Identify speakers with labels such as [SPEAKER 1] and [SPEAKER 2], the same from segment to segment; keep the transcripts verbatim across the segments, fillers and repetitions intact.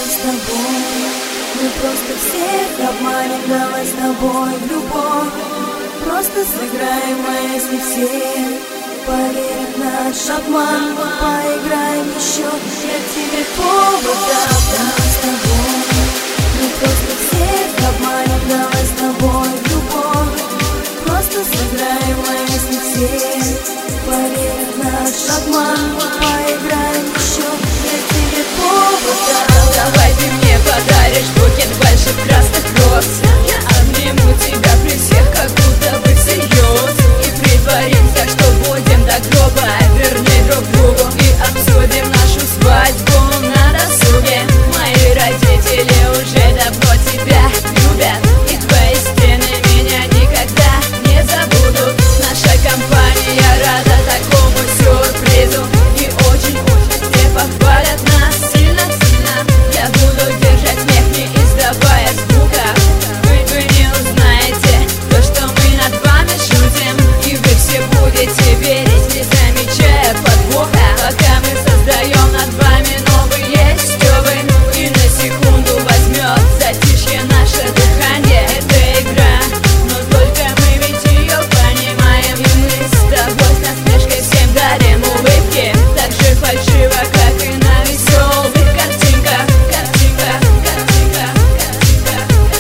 [SPEAKER 1] с тобой, мы просто всех обманем, давай с тобой в любовь. Просто сыграем, а если все поверят в наш обман, мы поиграем еще. Я тебе повод дам, давай с тобой, мы просто всех обманем, давай с тобой в любовь. Просто сыграем, а если все поверят в наш обман, мы поиграем еще. Я тебе повод дам.
[SPEAKER 2] Давай ты мне подаришь букет больших красных роз. Я обниму тебя при всех, как будто бы всерьез. И притворимся, что будем до гроба верны друг другу. И обсудим нашу свадьбу на досуге. Мои родители уже давно тебя любят, и твои стены меня никогда не забудут. Наша компания рада такому сюрпризу, и очень-очень все похвалят нас сильно-сильно. Я буду держать смех, не издавая звука. Вы, вы не узнаете то, что мы над вами шутим, и вы все будете верить, не замечая подвоха. Пока мы создаем над вами новые стёбы, и на секунду возьмет затишье наше дыхание. Это игра, но только мы ведь ее понимаем, и мы с тобой с насмешкой всем дарим улыбки, так же фальшиво, как и на веселых картинках. Картинка, картинка, картинка,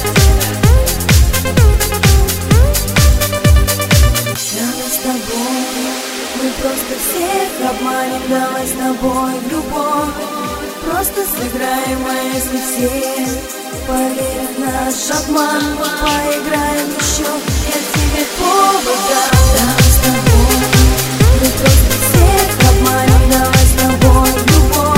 [SPEAKER 1] Давай с тобой, мы просто всех обманем, давай с тобой в любовь. Просто сыграем, а если все поверят в наш обман, мы поиграем еще. Я тебе повод дам. Давай с тобой, мы просто всех обманем, давай с тобой в любовь.